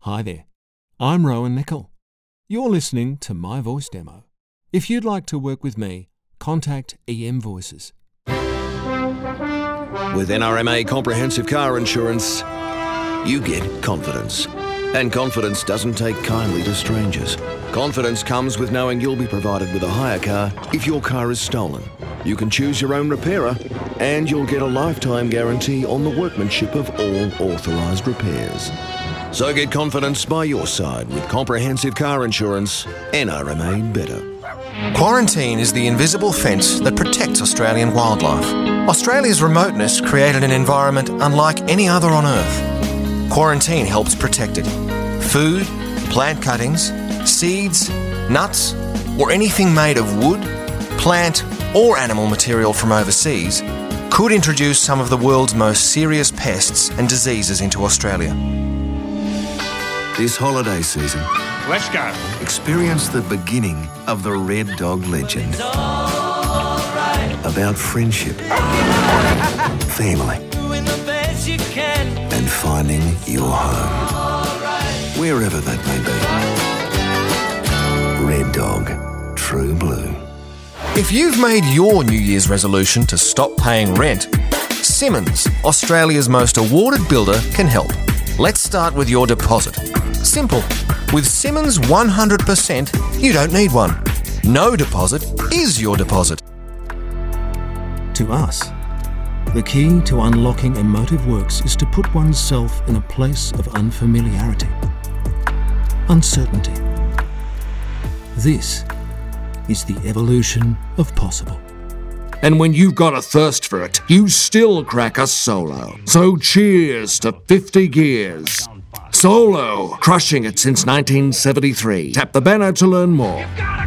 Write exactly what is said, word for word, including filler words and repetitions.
Hi there, I'm Rowan Nicol. You're listening to my voice demo. If you'd like to work with me, contact E M Voices. With N R M A Comprehensive Car Insurance, you get confidence. And confidence doesn't take kindly to strangers. Confidence comes with knowing you'll be provided with a hire car if your car is stolen. You can choose your own repairer, and you'll get a lifetime guarantee on the workmanship of all authorised repairs. So get confidence by your side with Comprehensive Car Insurance, N R M A Better. Quarantine is the invisible fence that protects Australian wildlife. Australia's remoteness created an environment unlike any other on Earth. Quarantine helps protect it. Food, plant cuttings, seeds, nuts, or anything made of wood, plant, or animal material from overseas could introduce some of the world's most serious pests and diseases into Australia. This holiday season, let's go. Experience the beginning of the Red Dog legend. About friendship, family, and finding your home. Wherever that may be. Red Dog, true blue. If you've made your New Year's resolution to stop paying rent, Simmons, Australia's most awarded builder, can help. Let's start with your deposit. Simple. With Simmons one hundred percent, you don't need one. No deposit is your deposit. To us, the key to unlocking emotive works is to put oneself in a place of unfamiliarity, uncertainty. This is the evolution of possible. And when you've got a thirst for it, you still crack a Solo. So cheers to fifty gears. Solo, crushing it since nineteen seventy-three. Tap the banner to learn more.